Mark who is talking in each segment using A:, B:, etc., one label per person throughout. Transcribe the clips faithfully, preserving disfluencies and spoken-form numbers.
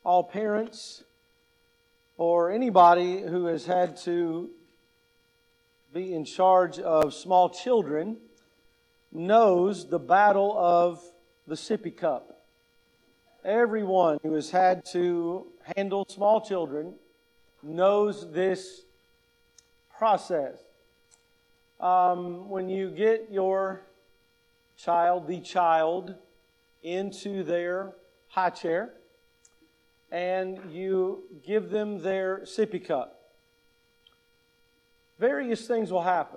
A: all parents or anybody who has had to be in charge of small children knows the battle of the sippy cup. Everyone who has had to handle small children knows this process. Um, when you get your child, the child, into their high chair, and you give them their sippy cup, various things will happen.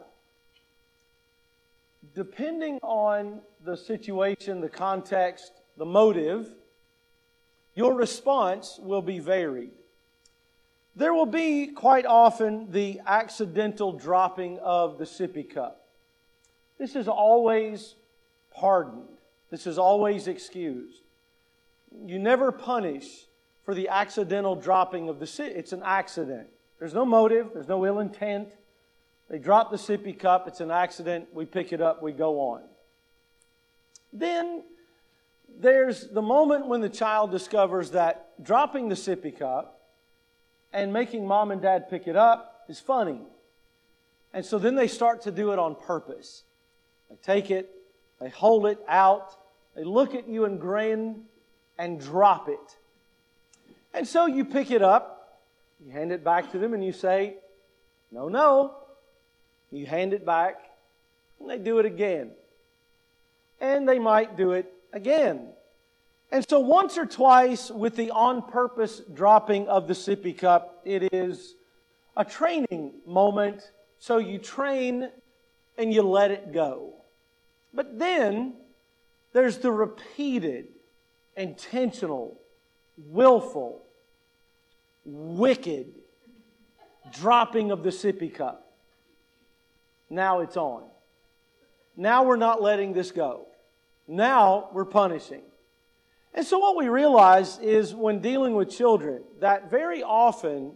A: Depending on the situation, the context, the motive, your response will be varied. There will be quite often the accidental dropping of the sippy cup. This is always pardoned. This is always excused. You never punish for the accidental dropping of the sippy. It's an accident. There's no motive. There's no ill intent. They drop the sippy cup. It's an accident. We pick it up. We go on. Then there's the moment when the child discovers that dropping the sippy cup and making mom and dad pick it up is funny. And so then they start to do it on purpose. They take it, they hold it out, they look at you and grin and drop it. And so you pick it up, you hand it back to them and you say, no, no. You hand it back and they do it again. And they might do it again. And so once or twice with the on-purpose dropping of the sippy cup, it is a training moment. So you train and you let it go. But then there's the repeated, intentional, willful, wicked dropping of the sippy cup. Now it's on. Now we're not letting this go. Now we're punishing. And so what we realize is when dealing with children, that very often,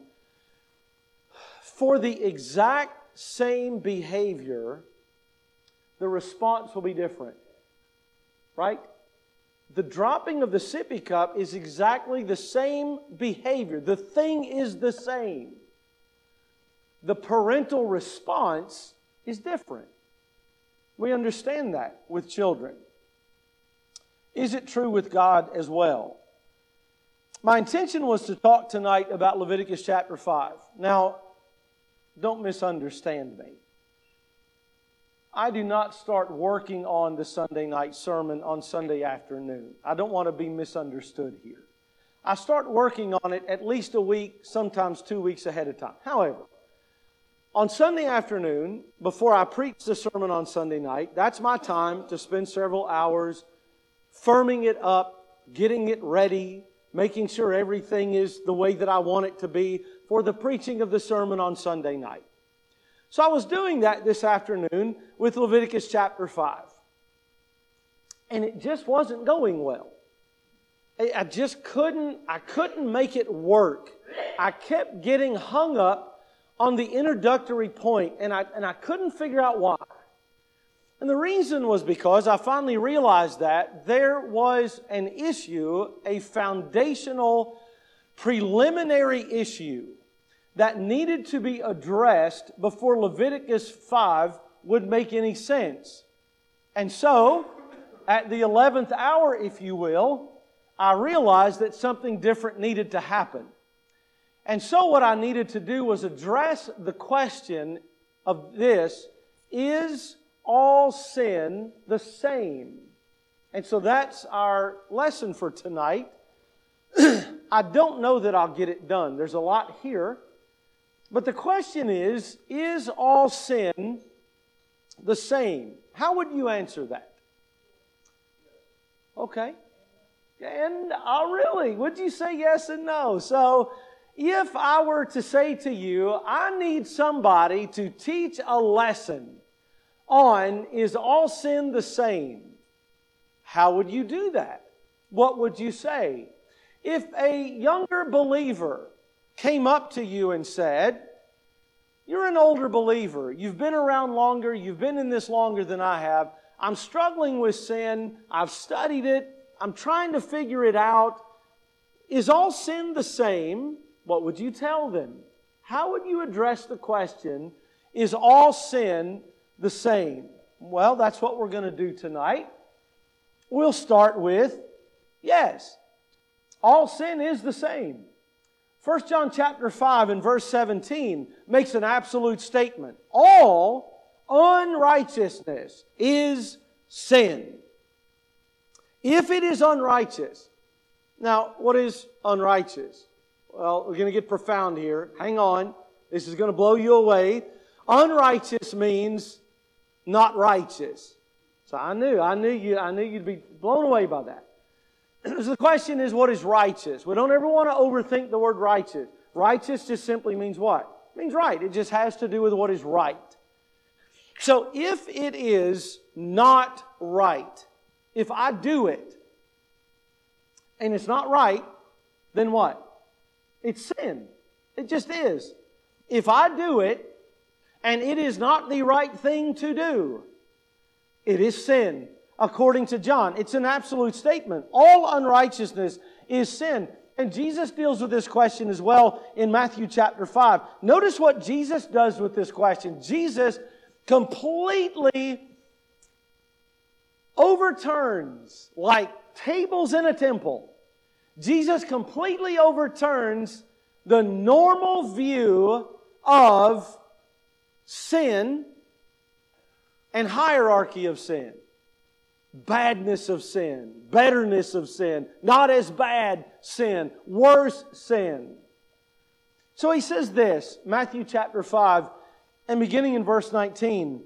A: for the exact same behavior, the response will be different. Right? The dropping of the sippy cup is exactly the same behavior. The thing is the same. The parental response is different. We understand that with children. Is it true with God as well? My intention was to talk tonight about Leviticus chapter five. Now, don't misunderstand me. I do not start working on the Sunday night sermon on Sunday afternoon. I don't want to be misunderstood here. I start working on it at least a week, sometimes two weeks ahead of time. However, on Sunday afternoon, before I preach the sermon on Sunday night, that's my time to spend several hours firming it up, getting it ready, making sure everything is the way that I want it to be for the preaching of the sermon on Sunday night. So I was doing that this afternoon with Leviticus chapter five. And it just wasn't going well. I just couldn't, I couldn't make it work. I kept getting hung up on the introductory point, and I, and I couldn't figure out why. And the reason was because I finally realized that there was an issue, a foundational, preliminary issue that needed to be addressed before Leviticus five would make any sense. And so, at the eleventh hour, if you will, I realized that something different needed to happen. And so what I needed to do was address the question of this: is all sin the same? And so that's our lesson for tonight. I don't know that I'll get it done. There's a lot here. But the question is, is all sin the same? How would you answer that? Okay. And oh, really, would you say yes and no? So if I were to say to you, I need somebody to teach a lesson on, is all sin the same? How would you do that? What would you say? If a younger believer came up to you and said, you're an older believer, you've been around longer, you've been in this longer than I have, I'm struggling with sin, I've studied it, I'm trying to figure it out, is all sin the same? What would you tell them? How would you address the question, is all sin the same? Well, that's what we're going to do tonight. We'll start with, yes, all sin is the same. First John chapter five and verse seventeen makes an absolute statement. All unrighteousness is sin. If it is unrighteous. Now, what is unrighteous? Well, we're going to get profound here. Hang on. This is going to blow you away. Unrighteous means not righteous. So I knew, I knew you, I knew you'd be blown away by that. So the question is, what is righteous? We don't ever want to overthink the word righteous. Righteous just simply means what? It means right. It just has to do with what is right. So if it is not right, if I do it, and it's not right, then what? It's sin. It just is. If I do it, and it is not the right thing to do, it is sin. According to John, it's an absolute statement. All unrighteousness is sin. And Jesus deals with this question as well in Matthew chapter five. Notice what Jesus does with this question. Jesus completely overturns, like tables in a temple. Jesus completely overturns the normal view of sin and hierarchy of sin. Badness of sin, betterness of sin, not as bad sin, worse sin. So he says this, Matthew chapter five, and beginning in verse nineteen.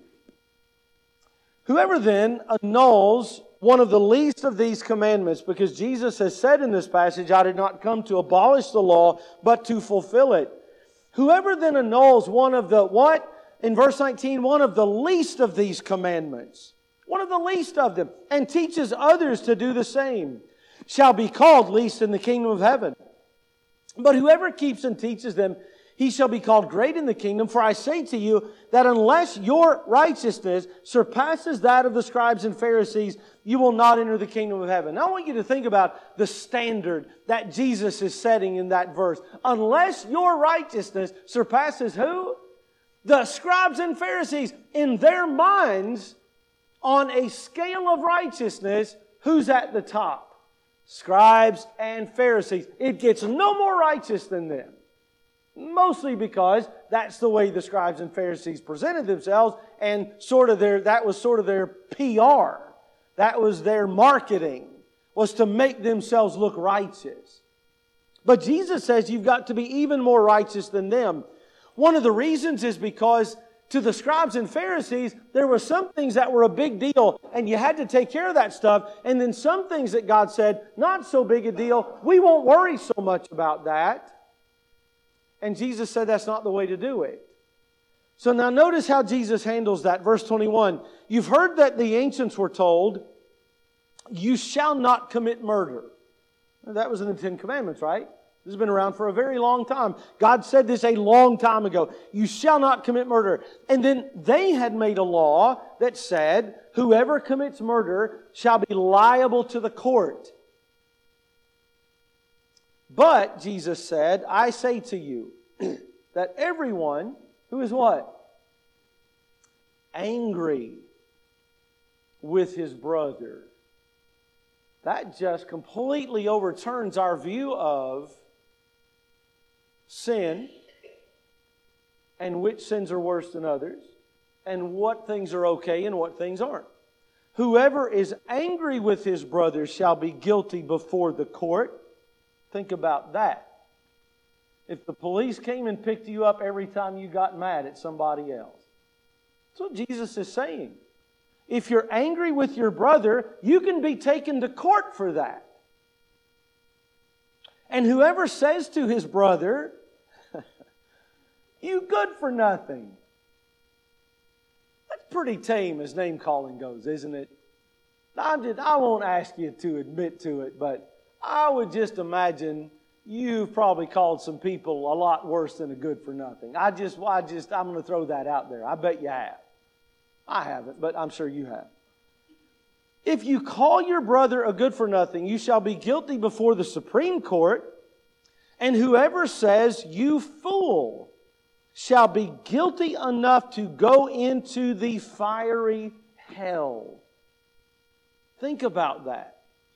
A: Whoever then annuls one of the least of these commandments, because Jesus has said in this passage, I did not come to abolish the law, but to fulfill it. Whoever then annuls one of the, what? In verse nineteen, one of the least of these commandments, one of the least of them, and teaches others to do the same, shall be called least in the kingdom of heaven. But whoever keeps and teaches them, he shall be called great in the kingdom. For I say to you that unless your righteousness surpasses that of the scribes and Pharisees, you will not enter the kingdom of heaven. Now I want you to think about the standard that Jesus is setting in that verse. Unless your righteousness surpasses who? The scribes and Pharisees. In their minds, on a scale of righteousness, who's at the top? Scribes and Pharisees. It gets no more righteous than them. Mostly because that's the way the scribes and Pharisees presented themselves, and sort of their that was sort of their P R. That was their marketing, was to make themselves look righteous. But Jesus says you've got to be even more righteous than them. One of the reasons is because to the scribes and Pharisees, there were some things that were a big deal, and you had to take care of that stuff. And then some things that God said, not so big a deal, we won't worry so much about that. And Jesus said that's not the way to do it. So now notice how Jesus handles that. Verse twenty-one, you've heard that the ancients were told, you shall not commit murder. That was in the Ten Commandments, right? This has been around for a very long time. God said this a long time ago. You shall not commit murder. And then they had made a law that said, whoever commits murder shall be liable to the court. But, Jesus said, I say to you that everyone who is what? Angry with his brother. That just completely overturns our view of sin and which sins are worse than others and what things are okay and what things aren't. Whoever is angry with his brother shall be guilty before the court. Think about that. If the police came and picked you up every time you got mad at somebody else. That's what Jesus is saying. If you're angry with your brother, you can be taken to court for that. And whoever says to his brother, you good for nothing. That's pretty tame as name calling goes, isn't it? I'm just, I won't ask you to admit to it, but I would just imagine you've probably called some people a lot worse than a good for nothing. I just, I just, I'm going to throw that out there. I bet you have. I haven't, but I'm sure you have. If you call your brother a good for nothing, you shall be guilty before the Supreme Court. And whoever says, you fool, shall be guilty enough to go into the fiery hell. Think about that.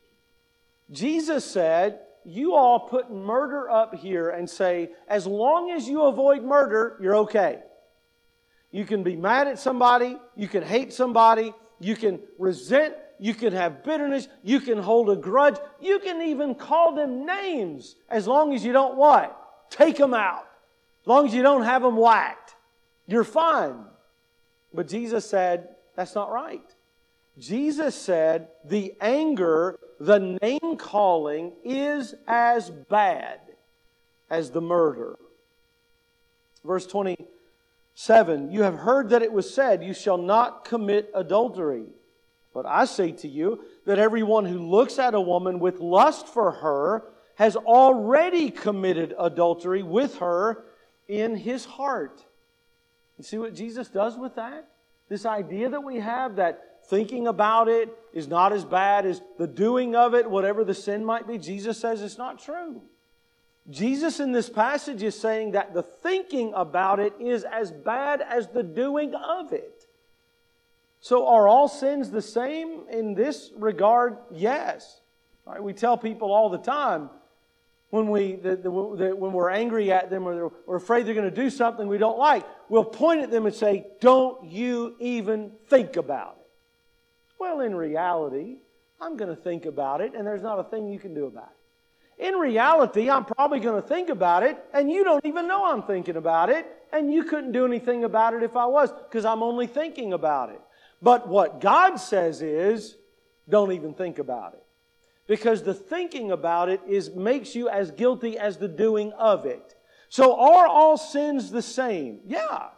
A: Jesus said, you all put murder up here and say, as long as you avoid murder, you're okay. You can be mad at somebody, you can hate somebody, you can resent, you can have bitterness, you can hold a grudge, you can even call them names as long as you don't what? Take them out. As long as you don't have them whacked. You're fine. But Jesus said, that's not right. Jesus said the anger, the name calling is as bad as the murder. Verse twenty-seven, you have heard that it was said, you shall not commit adultery. But I say to you that everyone who looks at a woman with lust for her has already committed adultery with her in his heart. You see what Jesus does with that? This idea that we have that thinking about it is not as bad as the doing of it, whatever the sin might be. Jesus says it's not true. Jesus in this passage is saying that the thinking about it is as bad as the doing of it. So are all sins the same in this regard? Yes. Right? We tell people all the time when, we, the, the, the, when we're angry at them or we're afraid they're going to do something we don't like, we'll point at them and say, don't you even think about it. Well, in reality, I'm going to think about it, and there's not a thing you can do about it. In reality, I'm probably going to think about it, and you don't even know I'm thinking about it, and you couldn't do anything about it if I was, because I'm only thinking about it. But what God says is, don't even think about it. Because the thinking about it is makes you as guilty as the doing of it. So are all sins the same? Yeah.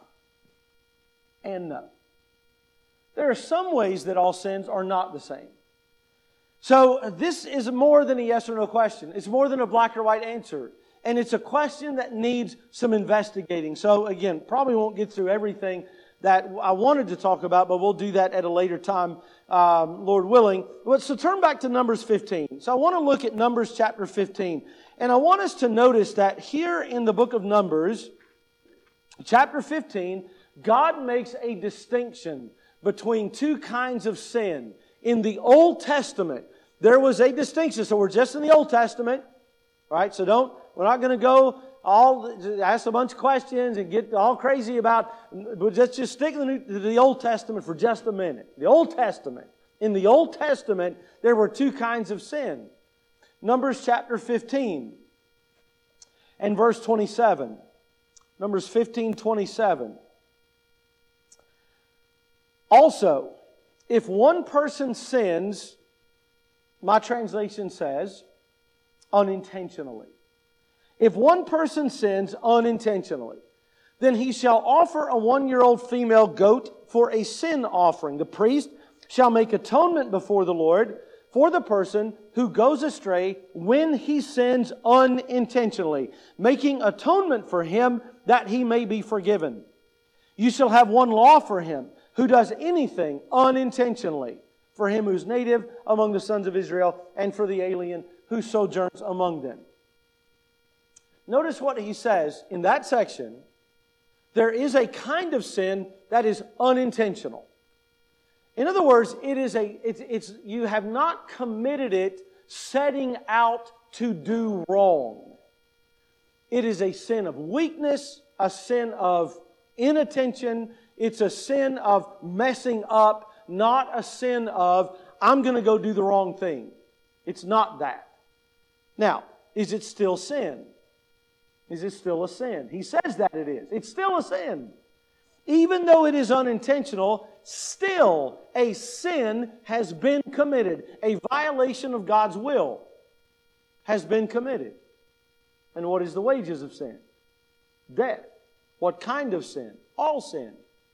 A: And no. There are some ways that all sins are not the same. So this is more than a yes or no question. It's more than a black or white answer. And it's a question that needs some investigating. So again, probably won't get through everything that I wanted to talk about, but we'll do that at a later time, um, Lord willing. So turn back to Numbers fifteen. So I want to look at Numbers chapter fifteen. And I want us to notice that here in the book of Numbers, chapter fifteen, God makes a distinction between two kinds of sin. In the Old Testament, there was a distinction. So we're just in the Old Testament, right? So don't, we're not going to go all, ask a bunch of questions and get all crazy about, but let's just stick to the, to the Old Testament for just a minute. The Old Testament. In the Old Testament, there were two kinds of sin. Numbers chapter fifteen and verse twenty-seven. Numbers fifteen, twenty-seven. Also, if one person sins, my translation says, unintentionally. If one person sins unintentionally, then he shall offer a one-year-old female goat for a sin offering. The priest shall make atonement before the Lord for the person who goes astray when he sins unintentionally, making atonement for him that he may be forgiven. You shall have one law for him who does anything unintentionally, for him who's native among the sons of Israel, and for the alien who sojourns among them. Notice what he says in that section. There is a kind of sin that is unintentional. In other words, it is a it's, it's you have not committed it setting out to do wrong. It is a sin of weakness, a sin of inattention. It's a sin of messing up, not a sin of, I'm going to go do the wrong thing. It's not that. Now, is it still sin? Is it still a sin? He says that it is. It's still a sin. Even though it is unintentional, still a sin has been committed. A violation of God's will has been committed. And what is the wages of sin? Death. What kind of sin? All sin.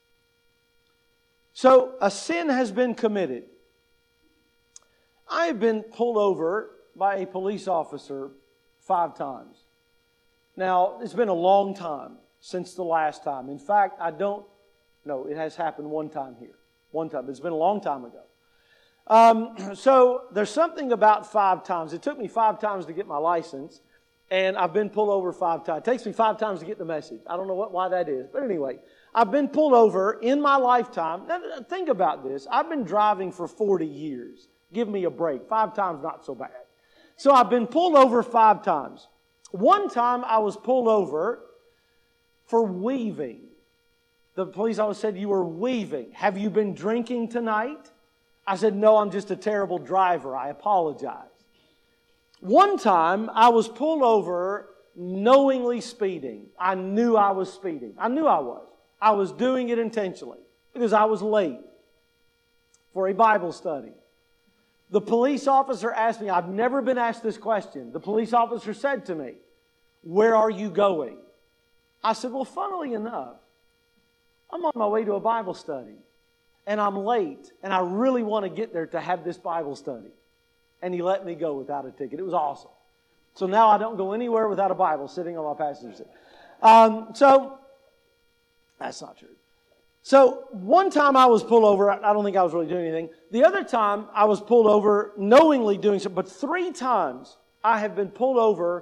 A: So a sin has been committed. I have been pulled over by a police officer five times. Now, it's been a long time since the last time. In fact, I don't know. It has happened one time here. One time. It's been a long time ago. Um, so there's something about five times. It took me five times to get my license. And I've been pulled over five times. It takes me five times to get the message. I don't know what, why that is. But anyway, I've been pulled over in my lifetime. Now, think about this. I've been driving for forty years. Give me a break. Five times, not so bad. So I've been pulled over five times. One time I was pulled over for weaving. The police officer said, "You were weaving. Have you been drinking tonight?" I said, "No, I'm just a terrible driver. I apologize." One time I was pulled over knowingly speeding. I knew I was speeding. I knew I was. I was doing it intentionally because I was late for a Bible study. The police officer asked me, I've never been asked this question. The police officer said to me, "Where are you going?" I said, "Well, funnily enough, I'm on my way to a Bible study, and I'm late, and I really want to get there to have this Bible study." And he let me go without a ticket. It was awesome. So now I don't go anywhere without a Bible sitting on my passenger seat. Um, so, that's not true. So, one time I was pulled over. I don't think I was really doing anything. The other time I was pulled over knowingly doing something. But three times I have been pulled over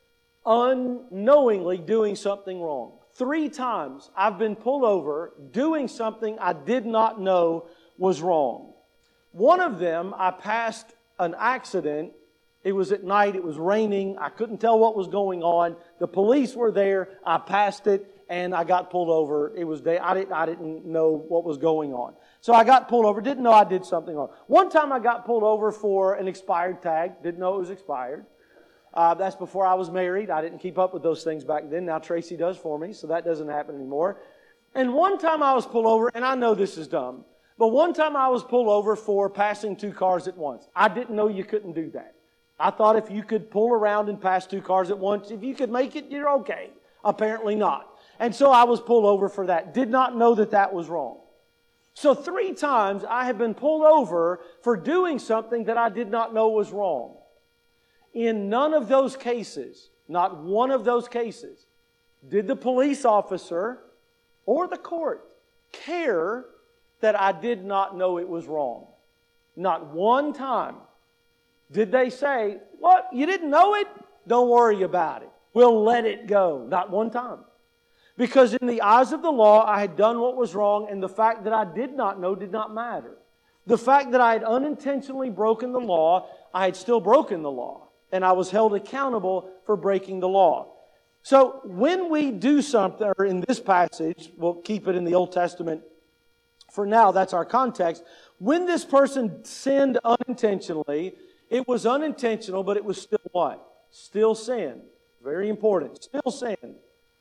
A: unknowingly doing something wrong. Three times I've been pulled over doing something I did not know was wrong. One of them, I passed an accident. It was at night. It was raining. I couldn't tell what was going on. The police were there. I passed it, and I got pulled over. It was day. I didn't. I didn't know what was going on. So I got pulled over. Didn't know I did something wrong. One time I got pulled over for an expired tag. Didn't know it was expired. Uh, that's before I was married. I didn't keep up with those things back then. Now Tracy does for me, so that doesn't happen anymore. And one time I was pulled over, and I know this is dumb, but one time I was pulled over for passing two cars at once. I didn't know you couldn't do that. I thought if you could pull around and pass two cars at once, if you could make it, you're okay. Apparently not. And so I was pulled over for that. Did not know that that was wrong. So three times I have been pulled over for doing something that I did not know was wrong. In none of those cases, not one of those cases, did the police officer or the court care that I did not know it was wrong. Not one time did they say, "What, you didn't know it? Don't worry about it. We'll let it go." Not one time. Because in the eyes of the law, I had done what was wrong, and the fact that I did not know did not matter. The fact that I had unintentionally broken the law, I had still broken the law, and I was held accountable for breaking the law. So when we do something, or in this passage, we'll keep it in the Old Testament for now, that's our context. When this person sinned unintentionally, it was unintentional, but it was still what? Still sin. Very important. Still sin.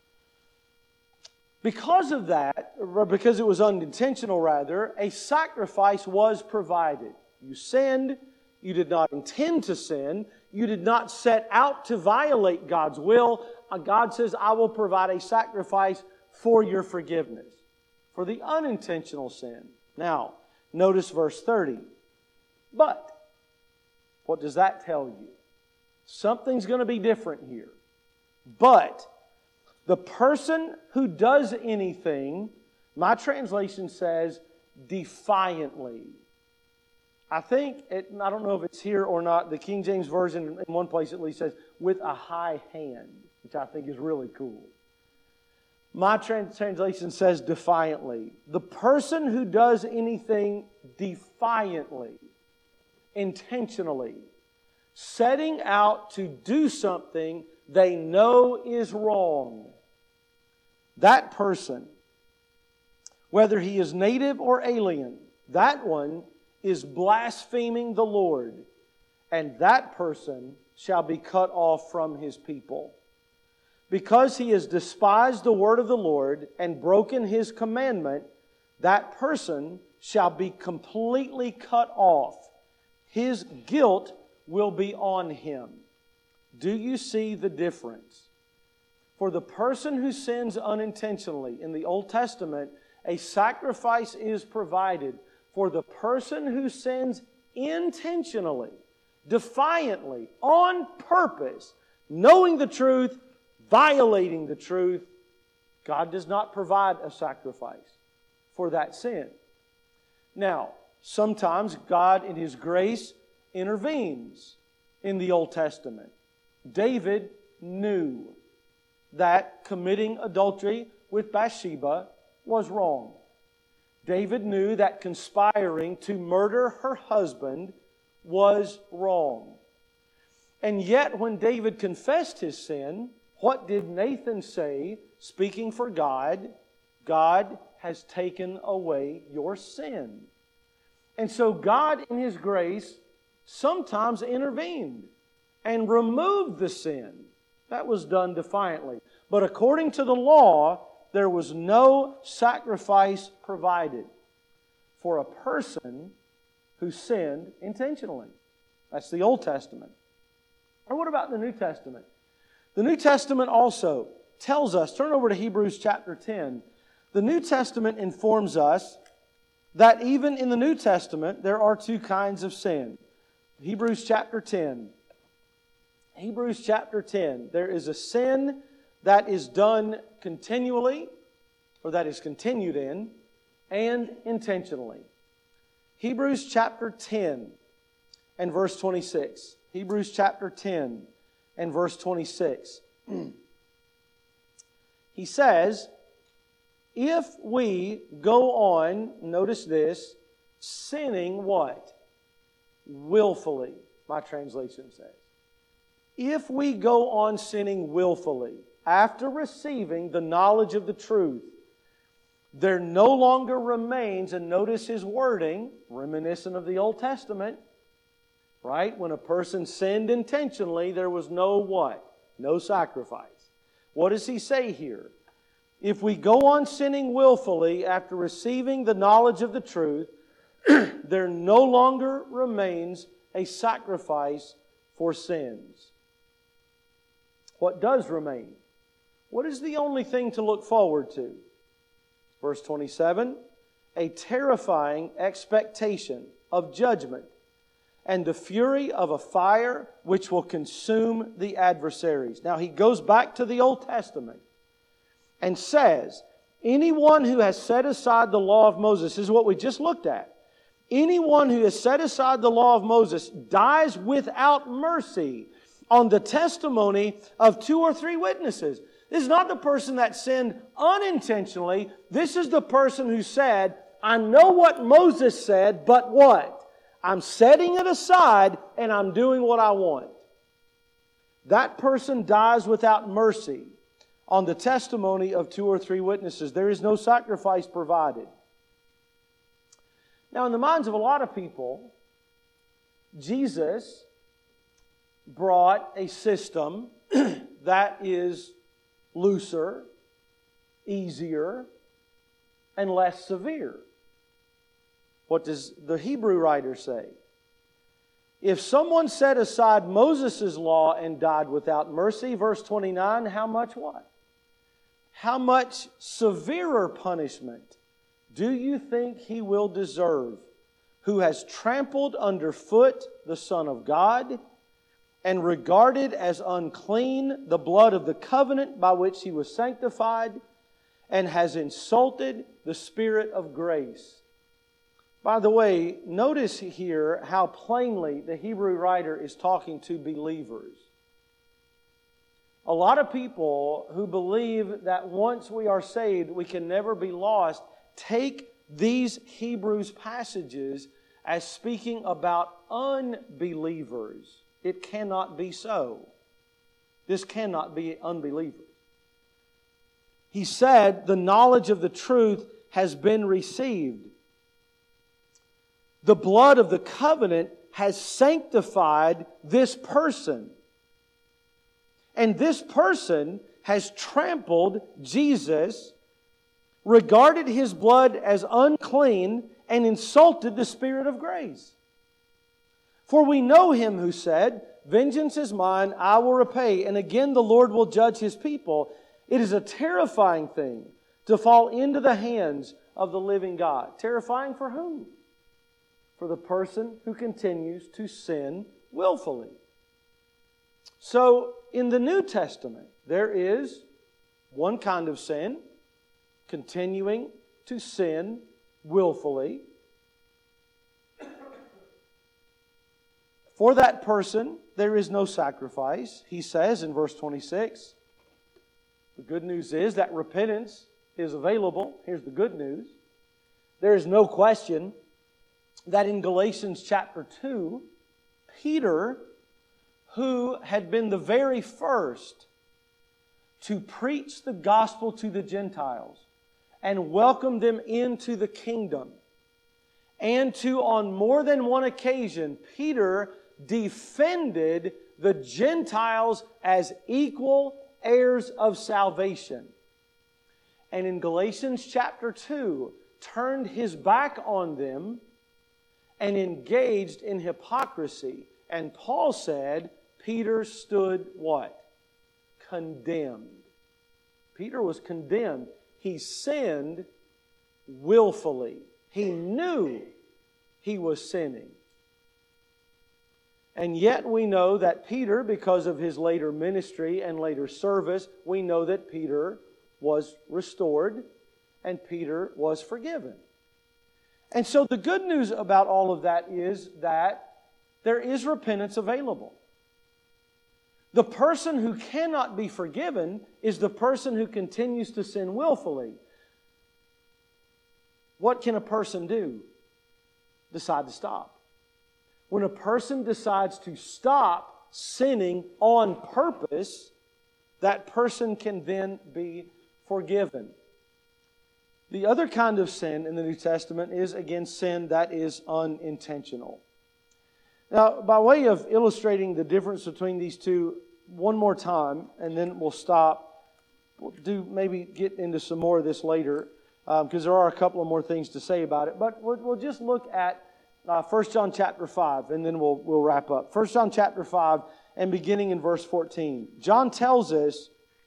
A: Because of that, or because it was unintentional rather, a sacrifice was provided. You sinned. You did not intend to sin. You did not set out to violate God's will. God says, "I will provide a sacrifice for your forgiveness." For the unintentional sin. Now, notice verse thirty. But, what does that tell you? Something's going to be different here. But, the person who does anything, my translation says, defiantly. I think, it, I don't know if it's here or not, the King James Version in one place at least says, with a high hand, which I think is really cool. My trans- translation says defiantly. The person who does anything defiantly, intentionally, setting out to do something they know is wrong, that person, whether he is native or alien, that one is blaspheming the Lord, and that person shall be cut off from his people. Because he has despised the word of the Lord and broken his commandment, that person shall be completely cut off. His guilt will be on him. Do you see the difference? For the person who sins unintentionally, in the Old Testament, a sacrifice is provided. For the person who sins intentionally, defiantly, on purpose, knowing the truth, violating the truth, God does not provide a sacrifice for that sin. Now, sometimes God in His grace intervenes in the Old Testament. David knew that committing adultery with Bathsheba was wrong. David knew that conspiring to murder her husband was wrong. And yet when David confessed his sin, what did Nathan say, speaking for God? God has taken away your sin. And so God, in His grace, sometimes intervened and removed the sin. That was done defiantly. But according to the law, there was no sacrifice provided for a person who sinned intentionally. That's the Old Testament. Or what about the New Testament? The New Testament also tells us, turn over to Hebrews chapter ten. The New Testament informs us that even in the New Testament, there are two kinds of sin. Hebrews chapter ten. Hebrews chapter ten. There is a sin that is done continually, or that is continued in, and intentionally. Hebrews chapter ten and verse twenty-six. Hebrews chapter ten and verse twenty-six. He says, if we go on, notice this, sinning what? Willfully, my translation says. If we go on sinning willfully, after receiving the knowledge of the truth, there no longer remains, and notice his wording, reminiscent of the Old Testament, right? When a person sinned intentionally, there was no what? No sacrifice. What does he say here? If we go on sinning willfully after receiving the knowledge of the truth, there no longer remains a sacrifice for sins. What does remain? What is the only thing to look forward to? Verse twenty-seven, a terrifying expectation of judgment and the fury of a fire which will consume the adversaries. Now he goes back to the Old Testament and says, anyone who has set aside the law of Moses, this is what we just looked at. Anyone who has set aside the law of Moses dies without mercy on the testimony of two or three witnesses. This is not the person that sinned unintentionally. This is the person who said, I know what Moses said, but what? I'm setting it aside and I'm doing what I want. That person dies without mercy on the testimony of two or three witnesses. There is no sacrifice provided. Now, in the minds of a lot of people, Jesus brought a system that is looser, easier, and less severe. What does the Hebrew writer say? If someone set aside Moses' law and died without mercy, verse twenty-nine, how much what? How much severer punishment do you think he will deserve, who has trampled underfoot the Son of God and regarded as unclean the blood of the covenant by which he was sanctified, and has insulted the Spirit of grace? By the way, notice here how plainly the Hebrew writer is talking to believers. A lot of people who believe that once we are saved, we can never be lost, take these Hebrews passages as speaking about unbelievers. It cannot be so. This cannot be unbelievers. He said, the knowledge of the truth has been received. The blood of the covenant has sanctified this person. And this person has trampled Jesus, regarded His blood as unclean, and insulted the Spirit of grace. For we know Him who said, vengeance is mine, I will repay, and again the Lord will judge His people. It is a terrifying thing to fall into the hands of the living God. Terrifying for whom? For the person who continues to sin willfully. So, in the New Testament, there is one kind of sin, continuing to sin willfully. For that person, there is no sacrifice, he says in verse twenty-six. The good news is that repentance is available. Here's the good news. There is no question that in Galatians chapter two, Peter, who had been the very first to preach the gospel to the Gentiles and welcome them into the kingdom, and to, on more than one occasion, Peter defended the Gentiles as equal heirs of salvation. And in Galatians chapter two, turned his back on them and engaged in hypocrisy. And Paul said, Peter stood what? Condemned. Peter was condemned. He sinned willfully. He knew he was sinning. And yet we know that Peter, because of his later ministry and later service, we know that Peter was restored and Peter was forgiven. And so the good news about all of that is that there is repentance available. The person who cannot be forgiven is the person who continues to sin willfully. What can a person do? Decide to stop. When a person decides to stop sinning on purpose, that person can then be forgiven. The other kind of sin in the New Testament is, again, sin that is unintentional. Now, by way of illustrating the difference between these two one more time, and then we'll stop. We'll do maybe get into some more of this later, because um, there are a couple of more things to say about it. But we'll, we'll just look at uh, First John chapter five, and then we'll we'll wrap up. First John chapter five, and beginning in verse fourteen. John tells us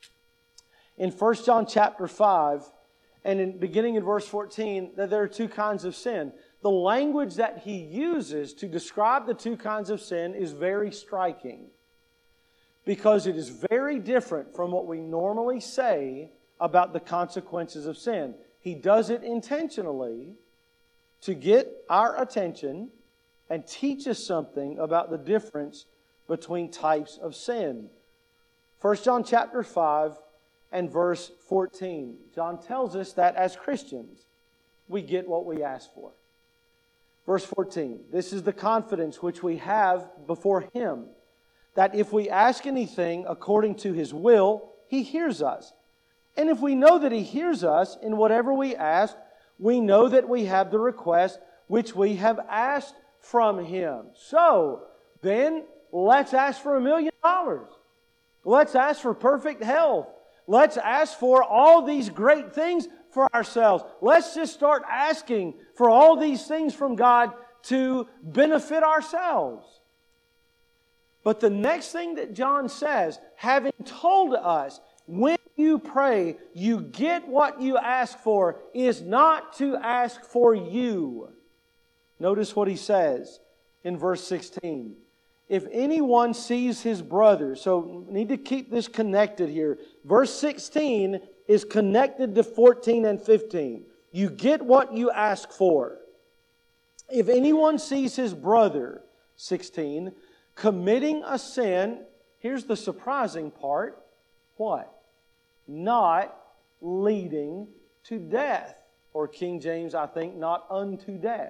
A: in First John chapter five, and in beginning in verse fourteen, that there are two kinds of sin. The language that he uses to describe the two kinds of sin is very striking, because it is very different from what we normally say about the consequences of sin. He does it intentionally to get our attention and teach us something about the difference between types of sin. First John chapter five and verse fourteen. John tells us that as Christians, we get what we ask for. Verse fourteen, this is the confidence which we have before Him, that if we ask anything according to His will, He hears us. And if we know that He hears us in whatever we ask, we know that we have the request which we have asked from Him. So, then, let's ask for a million dollars. Let's ask for perfect health. Let's ask for all these great things for ourselves. Let's just start asking for all these things from God to benefit ourselves. But the next thing that John says, having told us, when you pray, you get what you ask for, is not to ask for you. Notice what he says in verse sixteen. If anyone sees his brother, so we need to keep this connected here. Verse sixteen is connected to fourteen and fifteen. You get what you ask for. If anyone sees his brother, sixteen, committing a sin, here's the surprising part. What? Not leading to death. Or King James, I think, not unto death.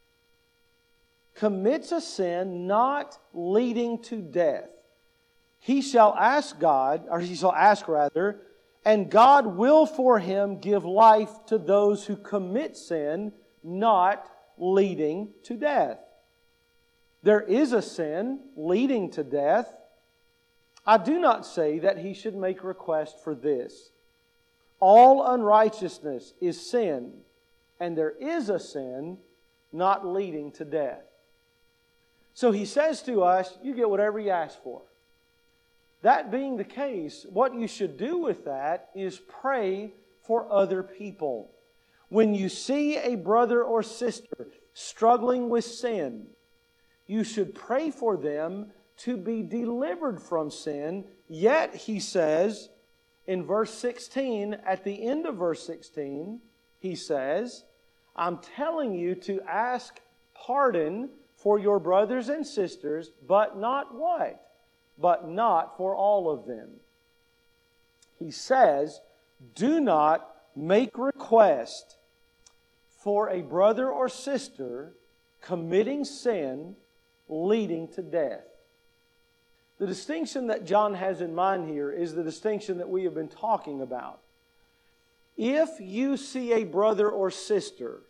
A: Commits a sin not leading to death. He shall ask God, or he shall ask rather, and God will for him give life to those who commit sin not leading to death. There is a sin leading to death. I do not say that he should make request for this. All unrighteousness is sin, and there is a sin not leading to death. So he says to us, you get whatever you ask for. That being the case, what you should do with that is pray for other people. When you see a brother or sister struggling with sin, you should pray for them to be delivered from sin. Yet, he says in verse sixteen, at the end of verse sixteen, he says, I'm telling you to ask pardon for your brothers and sisters, but not what? But not for all of them. He says, do not make request for a brother or sister committing sin leading to death. The distinction that John has in mind here is the distinction that we have been talking about. If you see a brother or sister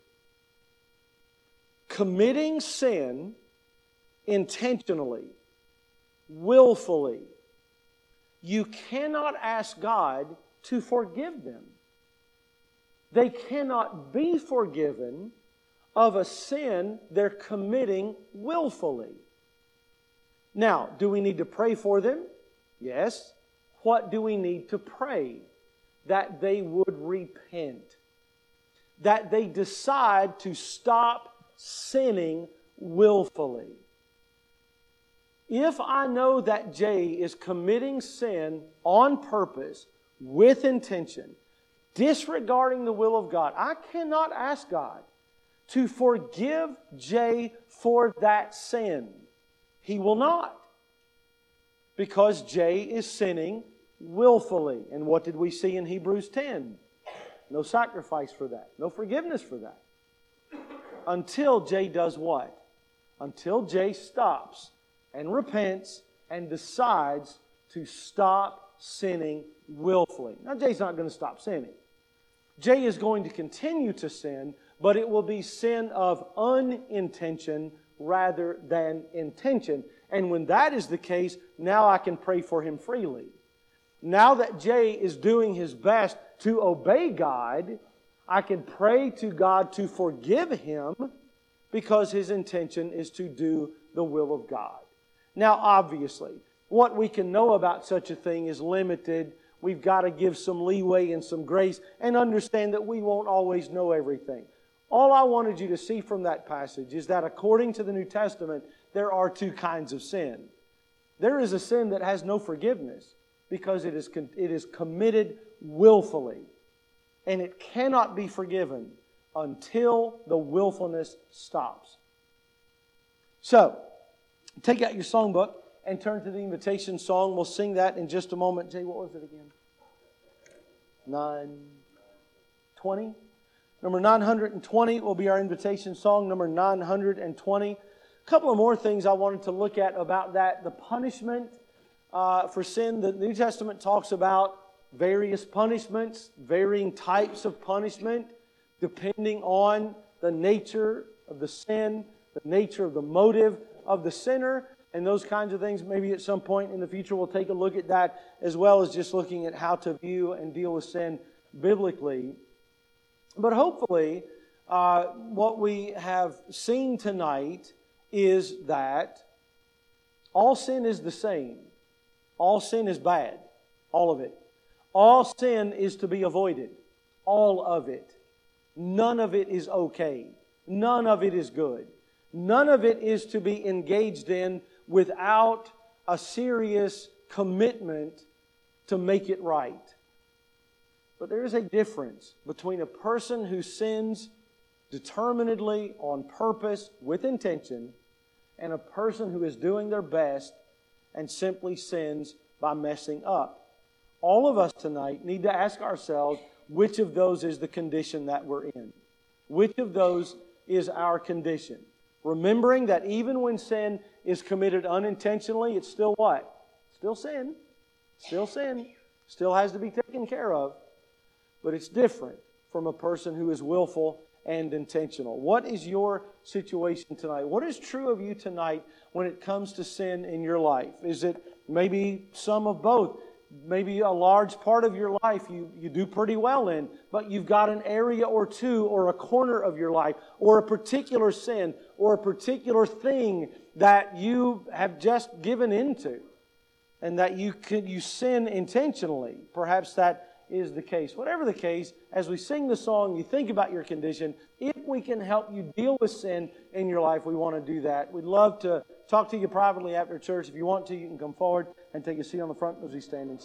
A: committing sin intentionally, willfully, you cannot ask God to forgive them. They cannot be forgiven of a sin they're committing willfully. Now, do we need to pray for them? Yes. What do we need to pray? That they would repent. That they decide to stop sinning willfully. If I know that Jay is committing sin on purpose, with intention, disregarding the will of God, I cannot ask God to forgive Jay for that sin. He will not. Because Jay is sinning willfully. And what did we see in Hebrews ten? No sacrifice for that. No forgiveness for that. Until Jay does what? Until Jay stops and repents and decides to stop sinning willfully. Now, Jay's not going to stop sinning. Jay is going to continue to sin, but it will be sin of unintention rather than intention. And when that is the case, now I can pray for him freely. Now that Jay is doing his best to obey God, I can pray to God to forgive him because his intention is to do the will of God. Now, obviously, what we can know about such a thing is limited. We've got to give some leeway and some grace and understand that we won't always know everything. All I wanted you to see from that passage is that according to the New Testament, there are two kinds of sin. There is a sin that has no forgiveness because it is, it is committed willfully. And it cannot be forgiven until the willfulness stops. So, take out your songbook and turn to the invitation song. We'll sing that in just a moment. Jay, what was it again? nine twenty? Number nine hundred twenty will be our invitation song, number nine hundred twenty. A couple of more things I wanted to look at about that. The punishment uh, for sin. The New Testament talks about various punishments, varying types of punishment, depending on the nature of the sin, the nature of the motive of the sinner, and those kinds of things. Maybe at some point in the future we'll take a look at that, as well as just looking at how to view and deal with sin biblically. But hopefully, uh, what we have seen tonight is that all sin is the same. All sin is bad. All of it. All sin is to be avoided. All of it. None of it is okay. None of it is good. None of it is to be engaged in without a serious commitment to make it right. But there is a difference between a person who sins determinedly, on purpose, with intention, and a person who is doing their best and simply sins by messing up. All of us tonight need to ask ourselves, which of those is the condition that we're in? Which of those is our condition? Remembering that even when sin is committed unintentionally, it's still what? Still sin. Still sin. Still has to be taken care of. But it's different from a person who is willful and intentional. What is your situation tonight? What is true of you tonight when it comes to sin in your life? Is it maybe some of both? Maybe a large part of your life you, you do pretty well in, but you've got an area or two or a corner of your life or a particular sin or a particular thing that you have just given into and that you could you sin intentionally. Perhaps that is the case. Whatever the case, as we sing the song, you think about your condition. If we can help you deal with sin in your life, we want to do that. We'd love to talk to you privately after church. If you want to, you can come forward and take a seat on the front as we stand and sing.